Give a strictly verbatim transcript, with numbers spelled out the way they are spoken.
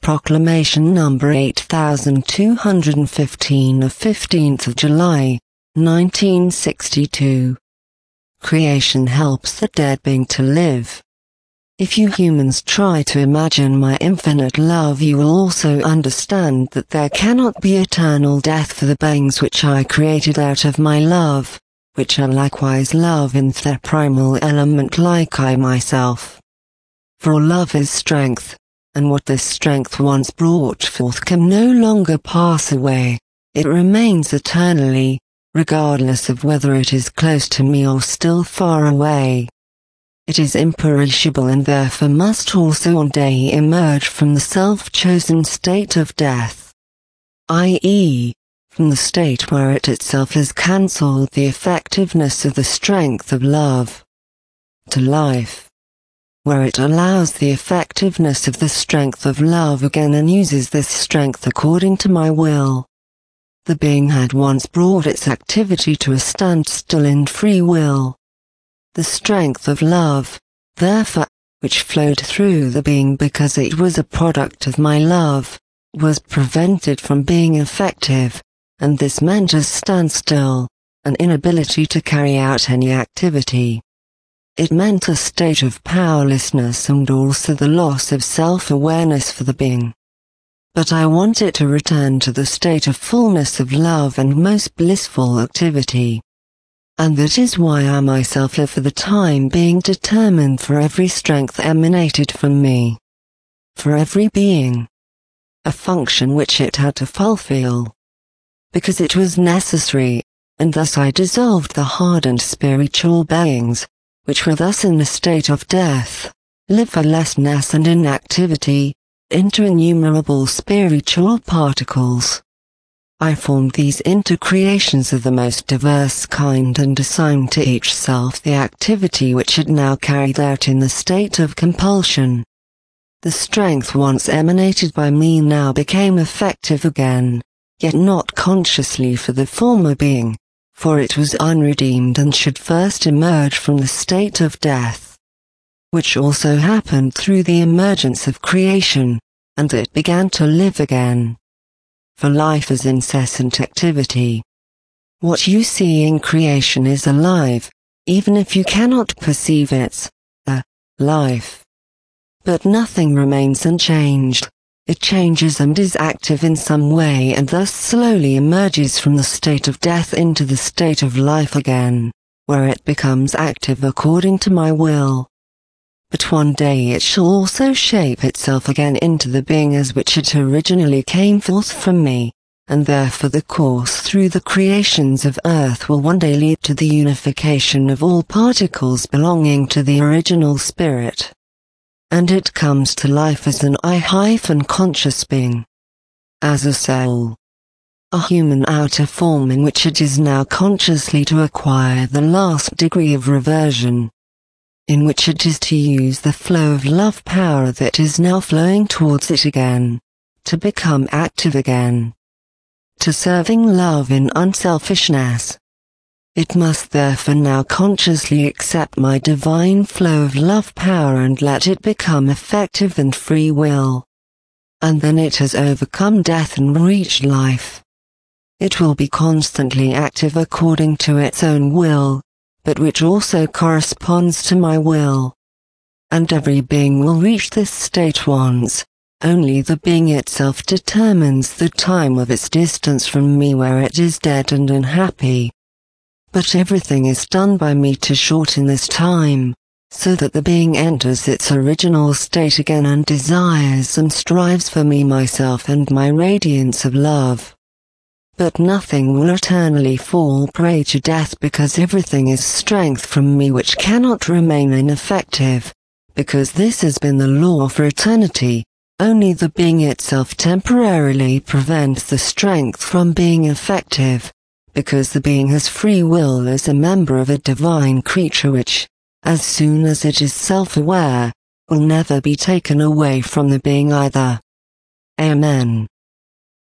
Proclamation number eight thousand two hundred fifteen of fifteenth of July, nineteen sixty-two. Creation helps the dead being to live. If you humans try to imagine my infinite love, you will also understand that there cannot be eternal death for the beings which I created out of my love, which are likewise love in their primal element like I myself. For love is strength, and what this strength once brought forth can no longer pass away, it remains eternally, regardless of whether it is close to me or still far away. It is imperishable and therefore must also one day emerge from the self-chosen state of death, that is, from the state where it itself has cancelled the effectiveness of the strength of love, to life, where it allows the effectiveness of the strength of love again and uses this strength according to my will. The being had once brought its activity to a standstill in free will. The strength of love, therefore, which flowed through the being because it was a product of my love, was prevented from being effective, and this meant a standstill, an inability to carry out any activity. It meant a state of powerlessness and also the loss of self-awareness for the being. But I want it to return to the state of fullness of love and most blissful activity. And that is why I myself have for the time being determined for every strength emanated from me. For every being. A function which it had to fulfill. Because it was necessary, and thus I dissolved the hardened spiritual beings, which were thus in the state of death, lifelessness and inactivity, into innumerable spiritual particles. I formed these into creations of the most diverse kind and assigned to each self the activity which it now carried out in the state of compulsion. The strength once emanated by me now became effective again, yet not consciously for the former being, for it was unredeemed and should first emerge from the state of death, which also happened through the emergence of creation, and it began to live again. For life is incessant activity. What you see in creation is alive, even if you cannot perceive its uh, life. But nothing remains unchanged. It changes and is active in some way and thus slowly emerges from the state of death into the state of life again, where it becomes active according to my will. But one day it shall also shape itself again into the being as which it originally came forth from me, and therefore the course through the creations of earth will one day lead to the unification of all particles belonging to the original spirit. And it comes to life as an I-conscious being, as a soul, a human outer form in which it is now consciously to acquire the last degree of reversion, in which it is to use the flow of love power that is now flowing towards it again, to become active again, to serving love in unselfishness. It must therefore now consciously accept my divine flow of love power and let it become effective and free will. And then it has overcome death and reached life. It will be constantly active according to its own will, but which also corresponds to my will. And every being will reach this state once, only the being itself determines the time of its distance from me where it is dead and unhappy. But everything is done by me to shorten this time, so that the being enters its original state again and desires and strives for me myself and my radiance of love. But nothing will eternally fall prey to death because everything is strength from me which cannot remain ineffective, because this has been the law for eternity. Only the being itself temporarily prevents the strength from being effective, because the being has free will as a member of a divine creature which, as soon as it is self-aware, will never be taken away from the being either. Amen.